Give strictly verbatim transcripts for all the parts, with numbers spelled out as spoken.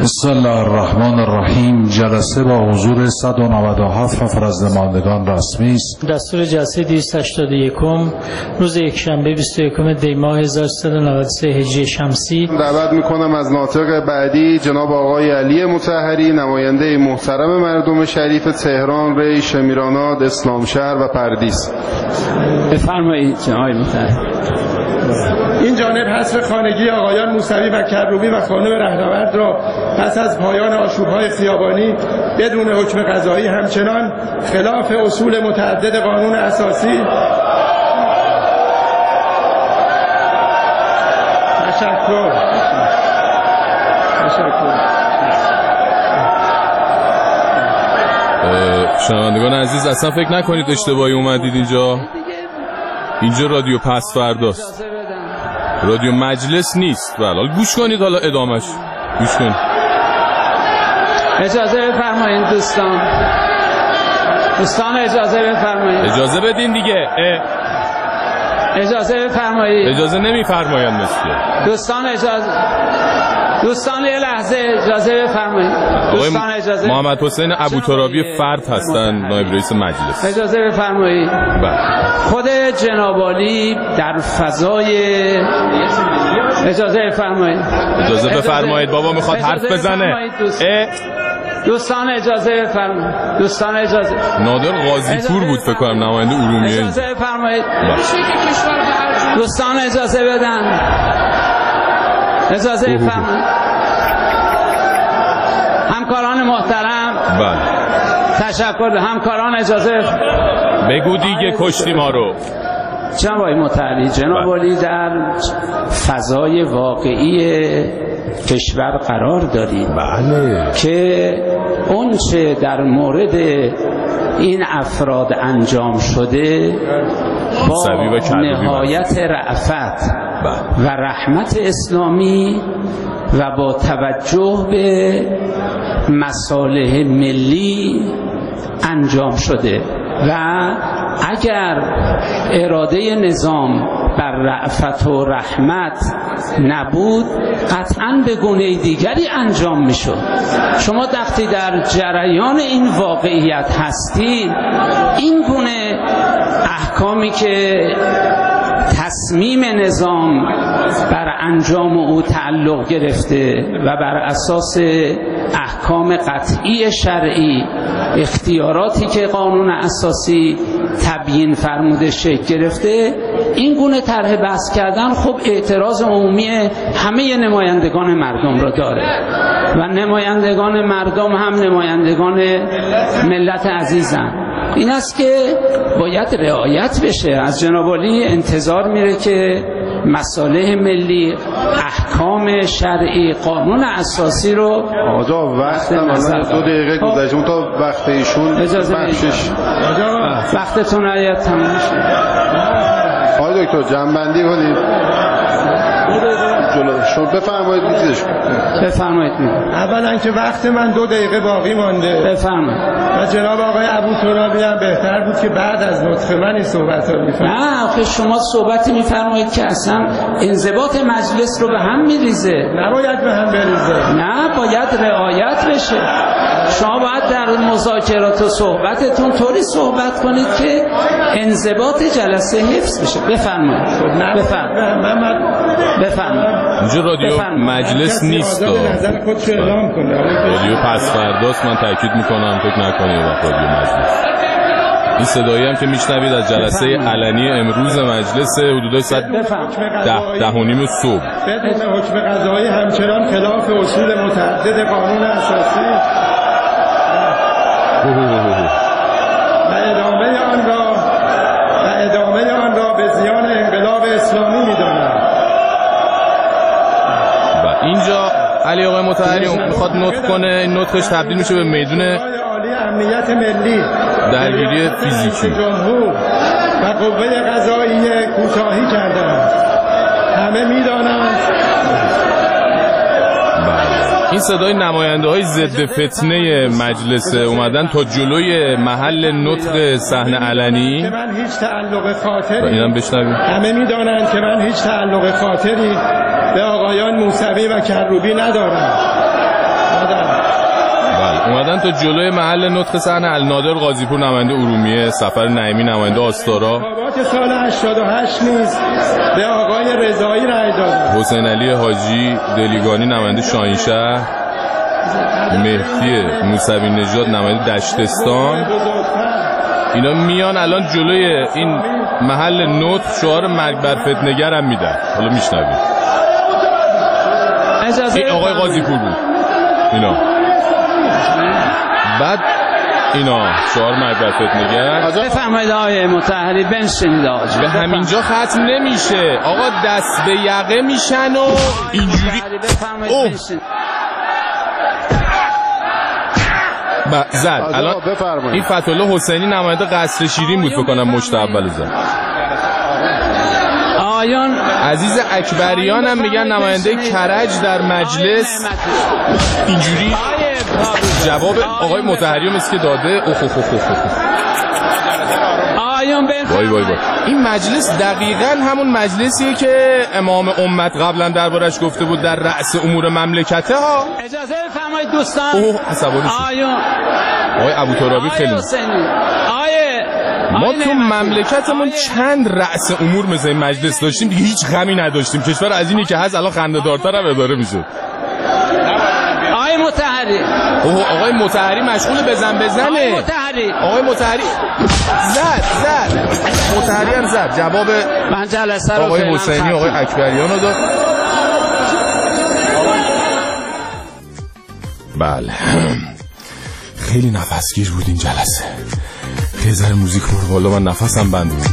بسم الله الرحمن الرحیم. جلسه با حضور صد و نود و هفت نفر از نمایندگان رسمی است. دستور جلسه دویست و هشتاد و یک روز یکشنبه بیست و یکم دی ماه هزار و سیصد و نود و سه هجری شمسی. دعوت میکنم از ناطق بعدی جناب آقای علی مطهری، نماینده محترم مردم شریف تهران، ری، شمیرانات، اسلامشهر و پردیس. بفرمایید جناب مطهری. این جانب حصر خانگی آقایان موسوی و کروبی و خانم رهنورد را پس از پایان آشوب‌های خیابانی بدون حکم قضایی همچنان خلاف اصول متعدد قانون اساسی تشکر تشکر شنوندگان عزیز، اصلا فکر نکنید اشتباهی اومدید اینجا. اینجا رادیو پس فرداست، رادیو مجلس نیست. حالا گوش کنید، حالا ادامش گوش کنید. اجازه بفرمایید دوستان دوستان اجازه بفرمایید. اجازه بدین دیگه. اجازه بفرمایید. اجازه نمیفرمایند مثل دوستان اجازه دوستان یه لحظه اجازه بفرمایید. دوستان اجازه. محمد حسین ابوترابی فرد هستن، نایب رئیس مجلس. اجازه بفرمایید. خود جناب عالی در فضای اجازه بفرمایید. اجازه بفرمایید بابا میخواد حرف بزنه. دوستان اجازه بفرمایید. دوستان اجازه. نادر قاضی پور بود فکر کنم، نماینده ارومیه. اجازه بفرمایید. دوستان اجازه بدن. اجازه بفرمایید. همکاران محترم. بله. تشکر. همکاران اجازه بگو دیگه، کشتی ما رو. جناب آقای مطهری، جناب عالی در فضای واقعی کشور قرار دارید. بله. که اونچه در مورد این افراد انجام شده با نهایت رأفت و رحمت اسلامی و با توجه به مصالح ملی انجام شده و اگر اراده نظام بر رأفت و رحمت نبود قطعاً به گونه دیگری انجام میشد. شما وقتی در جریان این واقعیت هستید، این گونه احکامی که تصمیم نظام بر انجام او تعلق گرفته و بر اساس احکام قطعی شرعی، اختیاراتی که قانون اساسی تبیین فرموده شکل گرفته، این گونه طرح بحث کردن خب اعتراض عمومی همه نمایندگان مردم را داره و نمایندگان مردم هم نمایندگان ملت عزیزن. این است که باید رعایت بشه. از جناب عالی انتظار میره که مصالح ملی، احکام شرعی، قانون اساسی رو آقا وقت الان دو دقیقه گذشته، اون تا وقت ایشون بخشش وقتتون آید تمام شد. آقای دکتر جنبندی کنید. شما بفرمایید. چیزش بفرمایید. اولا که وقت من دو دقیقه باقی مانده، بفرمایید. و جناب آقای ابوترابی هم بهتر بود که بعد از نطق من این صحبت ها میفرمایید. نه آخه شما صحبتی میفرمایید که اصلا انضباط مجلس رو به هم میریزه. نباید به هم بریزه. نه، باید رعایت بشه. شما باید در مذاکرات و صحبتتون طوری صحبت کنید که انضباط جلسه حفظ بشه. بفرمایید. بفرمایید. بفرمایید. اینجا رادیو مجلس نیست. رادیو پس فرداست. من تاکید میکنم فکر نکنید رادیو مجلس. این صدایی هم که میشنوید از جلسه علنی امروز مجلس حدود ساعت ده ده و نیم صبح. بدون حکم قضایی همچنان خلاف اصول متعدد قانون اساسی و ادامه آن را و ادامه آن را به زیان انقلاب اسلامی می‌دانم. و اینجا علی آقای مطهری میخواد نطق کنه. این نطقش تبدیل میشه به میدون عالی امنیت ملی، درگیری فیزیکی. جمهور و قوه قضاییه کوتاهی کردند. همه می‌دانند. این صدای نماینده های ضد فتنه مجلس اومدن تا جلوی محل نطق صحنه علنی که من هیچ تعلق خاطری اینم بشنویم. همه میدانند که من هیچ تعلق خاطری به آقایان موسوی و کروبی ندارم. اومدن تا جلوی محل نطق صحن النادر قاضیپور نماینده ارومیه، سفر نعیمی نماینده آستارا، انتخابات سال هشتاد و هشت نیز به آقای رضایی رأی دادند. حسین علی حاجی دلیگانی نماینده شاهینشهر، مهدی موسوی نژاد نماینده دشتستان. اینا میان الان جلوی این محل نطق شعار مرگ بر فتنه‌گر هم میدن. حالا میشنوید. این آقای قاضیپور بود اینا. بعد اینا شعار مرگ بر فتنه‌گر. بفرمایید آقای مطهری بنشینید آقا. به همینجا ختم نمیشه آقا، دست به یقه میشن و اینجوری. اوه زد الان این فتح‌الله حسینی نماینده قصر شیرین بود فکر کنم مشت اول زد. آیان عزیز اکبریان هم میگن نماینده کرج در مجلس. اینجوری جواب آقای مطهری مثل که داده. اوه اوه اوه اوه. وای وای وای. این مجلس دقیقاً همون مجلسیه که امام امت قبلا دربارش گفته بود در رأس امور مملکته ها. اجازه بفرمایید دوستان. اوه عصبانی شد. آیون آقای ابوترابی خیلی آیه ما تو مملکتمون چند رأس امور مثل این مجلس داشتیم دیگه هیچ غمی نداشتیم. کشور از اینی که هست الان خنده‌دارتر هم اداره میشه. آقای مطهری. اوه آقای مطهری مشغول بزن بزنه. آقای مطهری. آقای مطهری زد زد. مطهری هم زد. جواب من جلسه رو آقای حسینی آقای اکبریان رو داد. بله خیلی نفسگیر بود این جلسه. یه ذره موزیک برو بالا، من نفسم بند بود.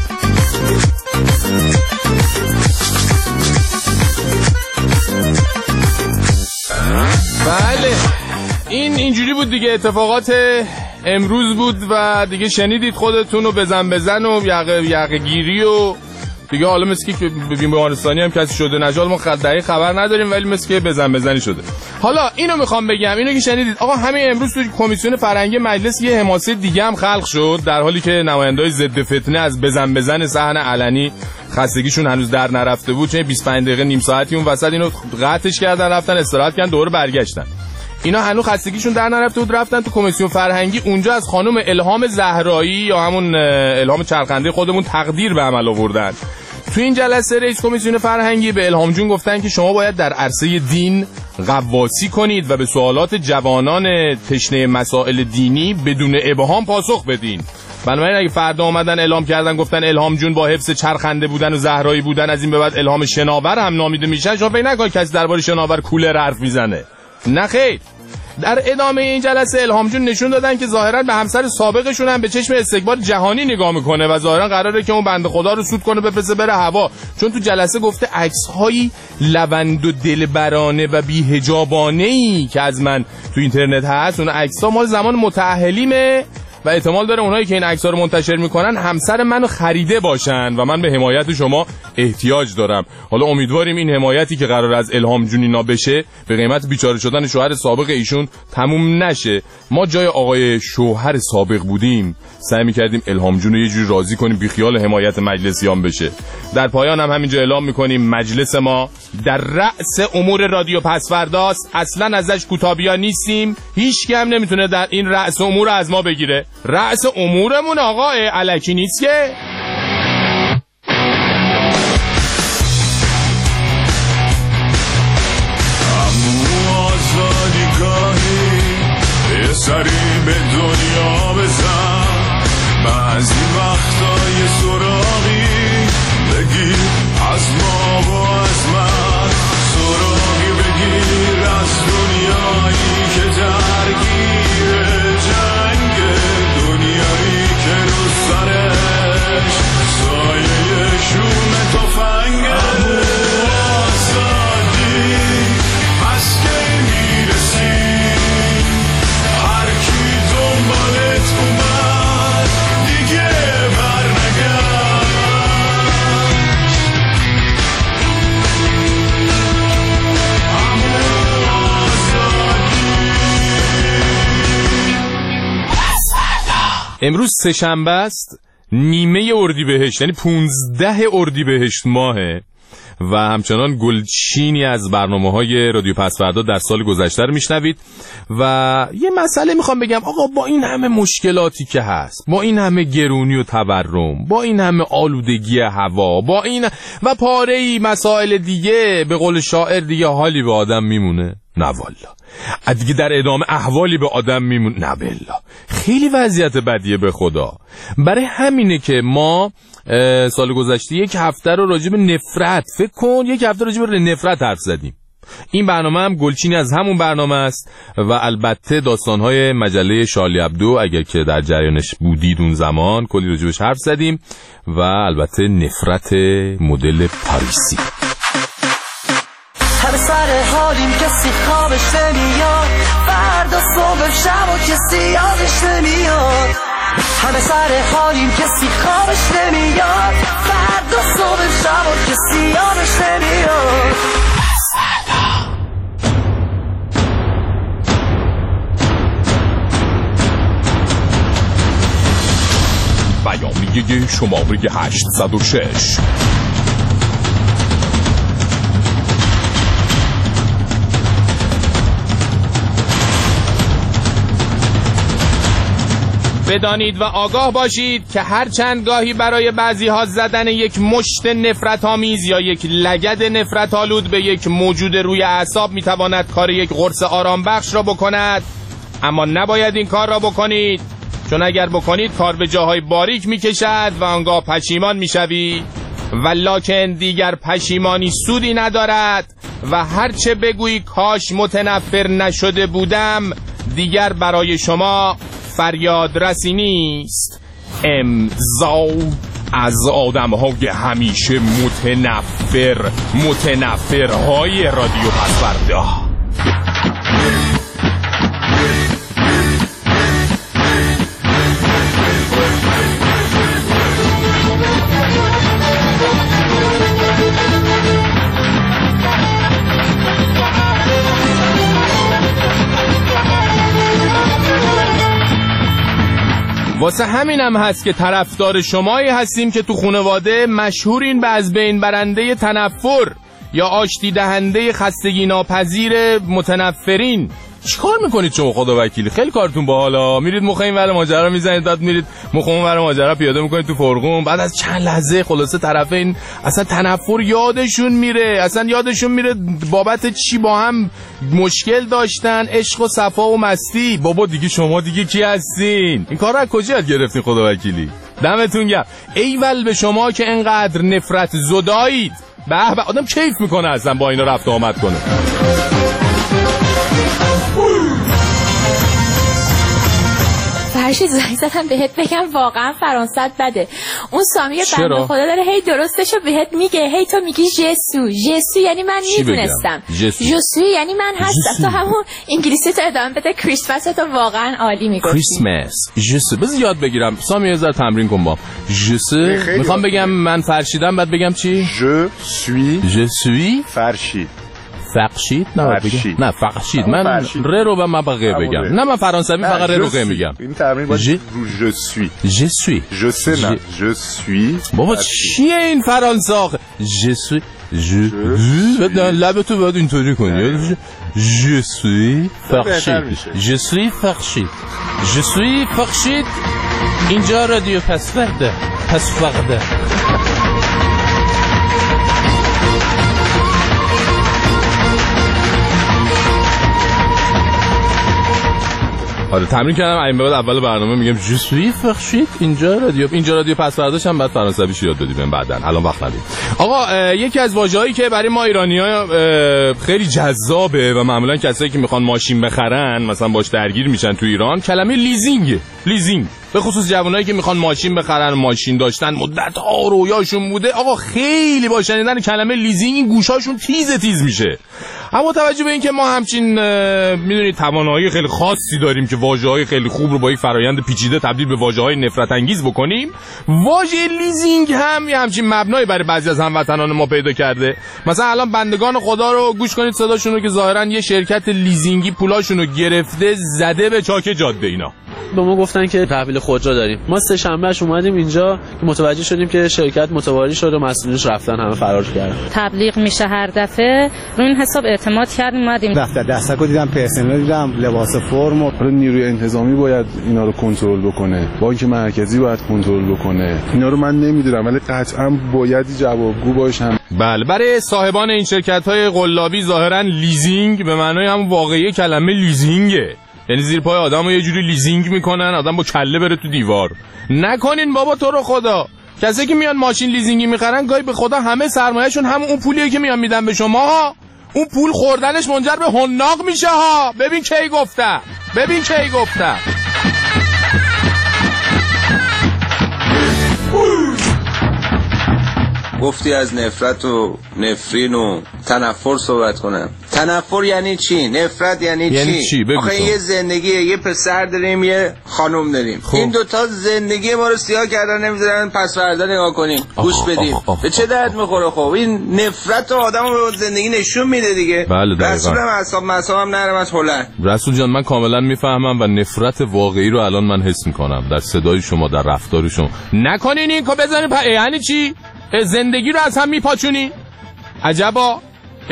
بله این اینجوری بود دیگه. اتفاقات امروز بود و دیگه شنیدید خودتون رو بزن بزن و یقه یقه گیری و دیگه. حالا مثل که بیمارستانی هم کسی شده نجال ما دقیق خبر نداریم ولی مثل که بزن بزنی شده. حالا اینو میخوام بگم، اینو که شنیدید آقا همین امروز تو کمیسیون فرهنگی مجلس یه حماسه دیگه هم خلق شد در حالی که نماینده‌های ضد فتنه از بزن بزن صحن علنی خستگیشون هنوز در نرفته بود. چه بیست و پنج دقیقه نیم ساعتی اون وسط اینو قطعش کردن رفتن استراحت کردن دوباره برگشتن. اینا هنوز خستگیشون در نرفته بود رفتن تو کمیسیون فرهنگی. اونجا از خانم الهام زهرایی یا همون الهام چرخنده خودمون تقدیر به عمل آوردن. تو این جلسه رئیس کمیسیون فرهنگی به الهام جون گفتن که شما باید در عرصه دین قواسی کنید و به سوالات جوانان تشنه مسائل دینی بدون ابهام پاسخ بدین. بنابراین اگه فردا اومدن اعلام کردن گفتن الهام جون با حفظ چرخنده بودن و زهرایی بودن از این به بعد الهام شناور هم نامیده میشن، شما فکر نکنید کسی درباره شناور کولر حرف میزنه. نه خیر. در ادامه این جلسه الهام جون نشون دادن که ظاهرا به همسر سابقشون هم به چشم استکبار جهانی نگاه میکنه و ظاهرا قراره که اون بنده خدا رو سود کنه بفرسته بره هوا، چون تو جلسه گفته عکس‌های لوند و دلبرانه و بی‌حجابانه‌ای که از من تو اینترنت هست اون عکس‌ها مال زمان متأهلیمه و احتمال داره اونایی که این عکس‌ها رو منتشر میکنن همسر منو خریده باشن و من به حمایت شما احتیاج دارم. حالا امیدواریم این حمایتی که قرار از الهام جون اینا بشه به قیمت بیچاره شدن شوهر سابق ایشون تموم نشه. ما جای آقای شوهر سابق بودیم سعی می‌کردیم الهام جون رو یه جوری راضی کنیم بی خیال حمایت مجلسیان بشه. در پایان هم همینجا اعلام می‌کنیم مجلس ما در رأس امور رادیو پسورداست. اصلاً ازش کوتابیا نیستیم. هیچ کی هم نمیتونه در این رأس امور از ما بگیره. رأس امورمون آقا الکی نیست که. سری به دنیا بزن، بعضی وقتا یه سراغی بگیر از ما و از من، سراغی بگیر از دنیایی که درگیر جنگ، دنیایی که رو سرش سایه شوم تفنگه. آزادی پس که میرسی بالت اومد دیگه برنگرد. امروز سه‌شنبه است، نیمه اردیبهشت، یعنی پونزده اردیبهشت ماهه و همچنان گلچینی از برنامه‌های رادیو پسوردا در سال گذشته رو میشنوید. و یه مسئله میخوام بگم آقا، با این همه مشکلاتی که هست، با این همه گرونی و تورم، با این همه آلودگی هوا، با این و پاره‌ای مسائل دیگه، به قول شاعر دیگه حالی به آدم میمونه؟ نه والا. دیگه در ادامه احوالی به آدم میمونه؟ نه بالله. خیلی وضعیت بدیه به خدا. برای همینه که ما سال گذشته یک هفته رو راجع به نفرت، فکر کن یک هفته راجع به نفرت حرف زدیم. این برنامه هم گلچینی از همون برنامه است و البته داستان‌های مجله شارلی ابدو اگر که در جریانش بودید اون زمان کلی راجعش حرف زدیم و البته نفرت مدل پاریسی. همه سر حالیم کسی خوابش نمیاد، فردا صبح شب و کسی یادش نمیاد. همه سر حالیم کسی خوابش نمیاد، فردا صبح شب و کسی یادش نمیاد. بیانیه شماره هشتصد و شش. بدانید و آگاه باشید که هر چند گاهی برای بعضی ها زدن یک مشت نفرت آمیز یا یک لگد نفرت آلود به یک موجود روی اعصاب میتواند کار یک قرص آرام بخش را بکند، اما نباید این کار را بکنید، چون اگر بکنید کار به جاهای باریک میکشد و آنگاه پشیمان میشوید، ولکن دیگر پشیمانی سودی ندارد و هرچه بگویی کاش متنفر نشده بودم دیگر برای شما فریاد رسی نیست. امضا از آدم‌های همیشه متنفر، متنفرهای رادیو پسوردا. واسه همینم هست که طرفدار شمایی هستیم که تو خانواده مشهورین به از بین برنده تنفر یا آشتی دهنده خستگی ناپذیر متنفرین. چیکار میکنید شما خدا وکیلی؟ خیلی کارتون باحالا. میرید مخ این ور ماجرا میزنید، بعد میرید مخ اون ور ماجرا پیاده میکنید تو فرقون، بعد از چند لحظه خلاصه طرفین اصلا تنفر یادشون میره، اصلا یادشون میره بابت چی با هم مشکل داشتن، عشق و صفا و مستی. بابا دیگه شما دیگه کی هستین؟ این کار رو از کجا یاد گرفتین خدا وکیلی؟ دمتون گرم. ایول به شما که انقدر نفرت زدایید. به به آدم کیف میکنه اصلا با اینا رفت آمد کنه. فرشید زنگ زدم بهت بگم واقعا فرانسه بده. اون سامی بنده خدا داره هی درستشو بهت میگه، هی تو میگی جسو. جسو یعنی من میدونستم. جسو یعنی من هستم. تو همون انگلیسی تو ادامه بده. کریسمس تو واقعا عالی میگفتی. کریسمس جسو بز یاد بگیرم. سامی یه ذره تمرین کن با. جسو میخوام بگم من فرشیدم، بعد بگم چی؟ je suis je suis فرشید. فرشید نه بگم نه فرشید من ر رو به من بقیه بگم. نه من فرانسوی فقط ر رو قیه میگم. این تمرین باید je suis je suis je sais نه je suis. بابا چیه این فرانسه آخه؟ je suis je لب تو باید اینطوری کنی. je suis فرشید je suis فرشید je suis فرشید. اینجا رادیو پسورده پسورده. آره تمرین کردم. این بعد اول برنامه میگم جسوی فرشید. اینجا رادیو اینجا رادیو پسورداش هم بعد فرانسویش یاد دادیم بعداً. الان وقت نداریم. آقا یکی از واژه‌هایی که برای ما ایرانی‌ها خیلی جذابه و معمولاً کسایی که میخوان ماشین بخرن مثلا باش درگیر میشن تو ایران، کلمه لیزینگ. لیزینگ به خصوص جوانایی که میخوان ماشین بخرن، ماشین داشتن مدت‌ها رویاشون بوده، آقا خیلی با شنیدن کلمه لیزینگ این گوشاشون تیز تیز میشه. اما توجه به این که ما همچین میدونید توانایی خیلی خاصی داریم که واژه‌های خیلی خوب رو با یک فرایند پیچیده تبدیل به واژه‌های نفرت انگیز بکنیم، واژه لیزینگ هم یه همچین مبنایی برای بعضی از هموطنان ما پیدا کرده. مثلا الان بندگان خدا رو گوش کنید صداشون رو که ظاهرا یه شرکت لیزینگی پولاشون رو گرفته زده به چاک جاده. اینا به ما گفتن که تحویل خودرو داریم. ما سه شنبهش اومدیم اینجا متوجه شدیم که شرکت متواری شد و مسئولینش رفتن، همه فرار کردن. تبلیغ میشه هر دفعه، روی این حساب اعتماد کردیم اومدیم. دفتر دستکو دیدم، پرسنل دیدم، لباس فرم. حالا نیروی انتظامی باید اینا رو کنترل بکنه، بانک مرکزی باید کنترل بکنه. اینا رو من نمیدونم ولی قطعا باید جوابگو باشن. بله، برای صاحبان این شرکت‌های قلابی ظاهراً لیزینگ به معنای همون واقعی کلمه لیزینگه. یعنی زیر پای آدمو یه جوری لیزینگ میکنن آدم با کله بره تو دیوار. نکنین بابا تو رو خدا. کسی که میان ماشین لیزینگی میخرن گاهی به خدا همه سرمایه‌شون همون اون پولیه که میان میدن به شما. اون پول خوردنش منجر به حناق میشه ها. ببین کی گفتم ببین کی گفتم گفتی از نفرت و نفرین و تنفر صحبت کنم. تنفر یعنی چی؟ نفرت یعنی, یعنی چی؟ چی؟ آخه یه زندگیه، یه پسر داریم یه خانم داریم. خوب. این دوتا زندگی ما رو سیاه کردن، نمیذارن پس فردا نگاه کنیم گوش بدیم. به چه درد میخوره؟ خب این نفرت آدم رو به زندگی نشون میده دیگه. بله دقیقاً. رسولم اعصاب مصابم نرم از هلند. رسول جان من کاملا میفهمم و نفرت واقعی رو الان من حس میکنم در صدای شما، در رفتار شما. نکنین این که بزنین پ... یعنی چی؟ زندگی رو از هم میپاچونی؟ عجبا.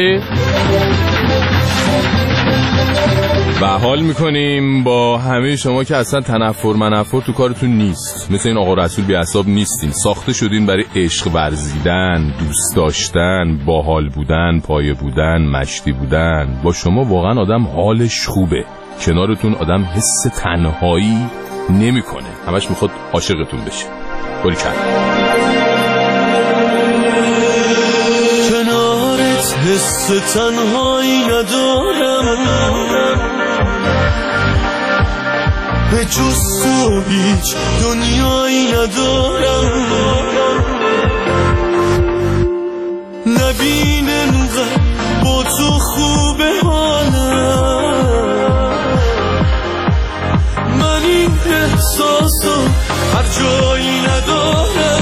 و حال میکنیم با همه شما که اصلا تنفر منفر تو کارتون نیست. مثل این آقا رسول بی اعصاب نیستین. ساخته شدین برای عشق ورزیدن، دوست داشتن، باحال بودن، پایه بودن، مشتی بودن. با شما واقعا آدم حالش خوبه، کنارتون آدم حس تنهایی نمیکنه، همش میخواد عاشقتون بشه. گل کرد حس تنهایی ندارم، به جز تو هیچ دنیایی ندارم. نبین انقدر با تو خوبه حالم، من این احساسو هر جایی ندارم.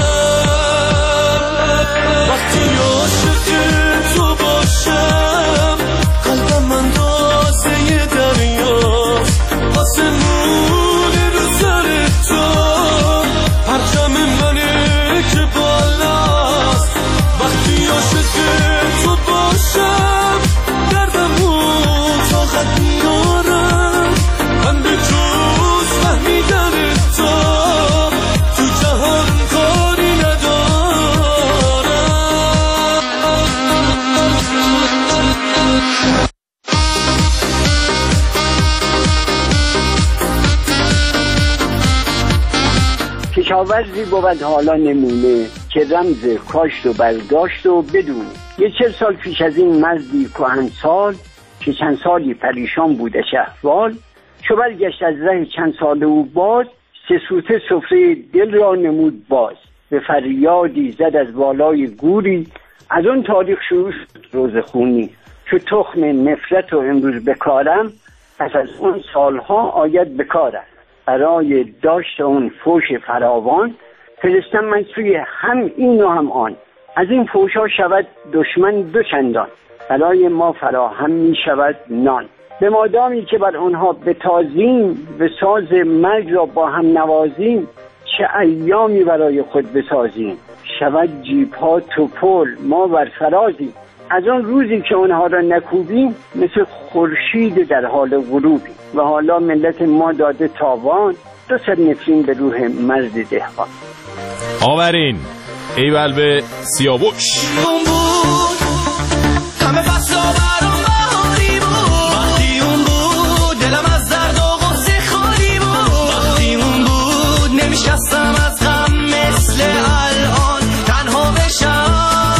وقتی عاشق تو باشم قلبم اندازه دریاست، آسمون رو سر تو پرچم منه که بالاست. وقتی عاشق تو باشم دردمو طاقت میارم، من به جز فهمیدن تو تو جهان کاری ندارم. کشاورزی بود حالا نمونه که رمز کاشت و برداشت و بدون. یه چل سال پیش از این مردی کهنسال که چند سالی پریشان بوده احوال، چو برگشت از ره چند سال او باز، سه سوته سفره دل را نمود باز. به فریادی زد از بالای گوری، از اون تاریخ شروع شد روز خونی. چو تخم نفرت و امروز بکارم، پس از اون سالها آید بکارم. برای داشت اون فوش فراوان، فرستم من سوی هم این و هم آن. از این فوشا شود دشمن دو چندان، برای ما فراهم می شود نان. به مادامی که بر آنها بتازیم، به ساز مرگ را با هم نوازیم. چه ایامی برای خود بسازیم، شود جیب ها توپل ما بر فرازیم. از آن روزی که اونها را نکوبیم، مثل خورشید در حال غروبی. و حالا ملت ما داده تاوان، دو صد نفرین به روح مرد دهقان. آورین ایول به سیاوش. همه فصلا برام بهاری بود، وقتی اون بود دلم از درد و غصه خالی بود. وقتی اون بود نمیشستم از غم مثل الان تنها بشم.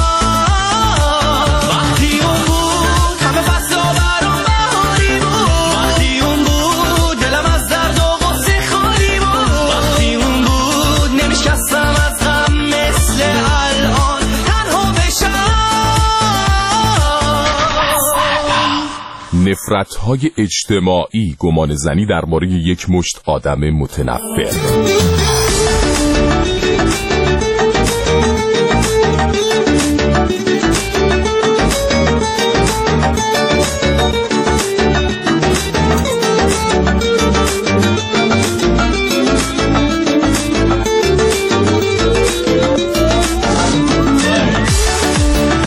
وقتی اون بود همه فصلا برام بهاری بود، وقتی اون بود دلم از درد و غصه خالی بود. وقتی اون بود نمیشستم از غم مثل الان تنها بشم. نفرت‌های اجتماعی، گمان زنی درباره یک مشت آدم متنفر.